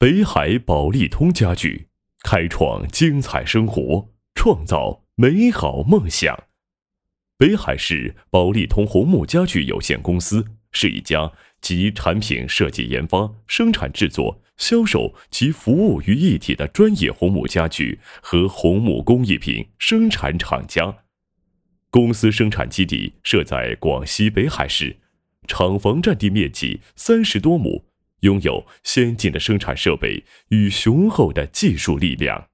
北海保利通家具，开创精彩生活，创造美好梦想。北海市保利通红木家具有限公司是一家集产品设计研发、生产制作、销售及服务于一体的专业红木家具和红木工艺品生产厂家。公司生产基地设在广西北海市，厂房占地面积30多亩，拥有先进的生产设备与雄厚的技术力量。